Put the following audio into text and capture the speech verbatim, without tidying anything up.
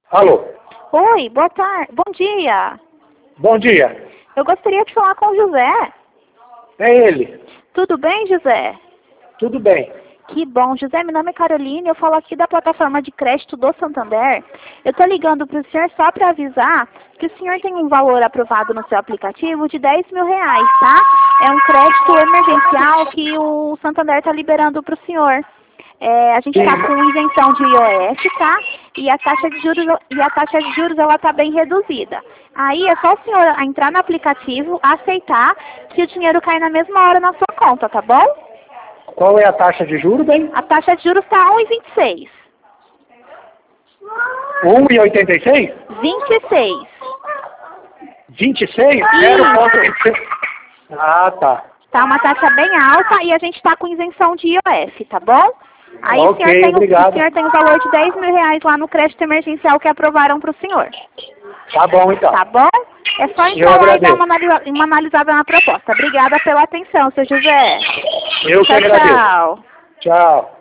Alô? Oi, boa tarde. Bom dia. Bom dia. Eu gostaria de falar com o José. É ele. Tudo bem, José? Tudo bem. Que bom. José, meu nome é Caroline, eu falo aqui da plataforma de crédito do Santander. Eu estou ligando para o senhor só para avisar que o senhor tem um valor aprovado no seu aplicativo de dez mil reais, tá? É um crédito emergencial que o Santander está liberando para o senhor. É, a gente está com isenção de I O F, tá? E a taxa de juros, e a taxa de juros ela está bem reduzida. Aí é só o senhor entrar no aplicativo, aceitar que o dinheiro cai na mesma hora na sua conta, tá bom? Qual é a taxa de juros, bem? A taxa de juros está um vírgula vinte e seis. um vírgula oitenta e seis? vinte e seis. vinte e seis? zero vírgula vinte e seis. Ah, tá. Tá uma taxa bem alta e a gente está com isenção de I O F, tá bom? Aí Ok, o, senhor tem, obrigado. o senhor tem o valor de dez mil reais lá no crédito emergencial que aprovaram para o senhor. Tá bom, então. Tá bom? É só Eu entrar lá e dar agradeço. uma, analisa, uma analisada na proposta. Obrigada pela atenção, seu José. Eu que Tchau, agradeço. tchau. Tchau.